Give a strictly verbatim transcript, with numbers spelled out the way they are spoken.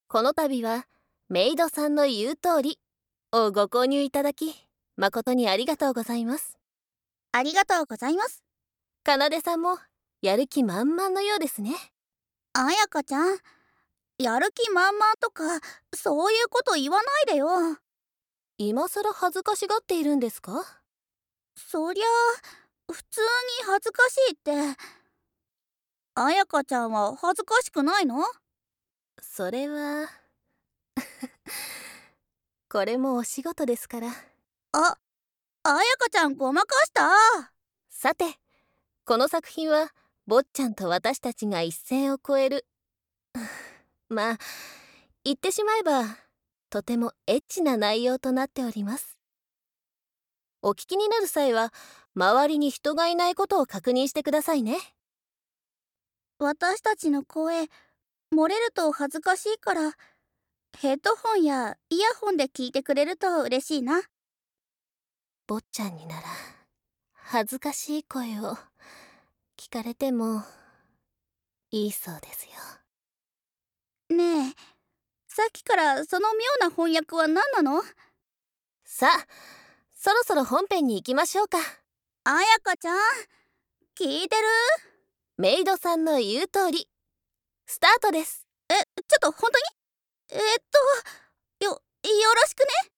この度はメイドさんの言う通りをご購入いただき誠にありがとうございます。 ありがとうございます。 かなでさんもやる気満々のようですね。 あやかちゃん、やる気満々とかそういうこと言わないでよ。 今更恥ずかしがっているんですか？ そりゃ普通に恥ずかしいって。あやかちゃんは恥ずかしくないの？ それはこれもお仕事ですから。 あ、あやかちゃんごまかした。 さて、この作品は坊ちゃんと私たちが一線を越えるまあ言ってしまえばとてもエッチな内容となっております。お聞きになる際は周りに人がいないことを確認してくださいね。 私たちの声漏れると恥ずかしいから、ヘッドホンやイヤホンで聞いてくれると嬉しいな。 坊ちゃんになら恥ずかしい声を聞かれてもいいそうですよ。 ねえ、さっきからその妙な翻訳は何なの？ さあ、そろそろ本編に行きましょうか。 あやかちゃん、聞いてる？ メイドさんの言う通りスタートです。 え、ちょっと本当に？えーっとよよろしくね。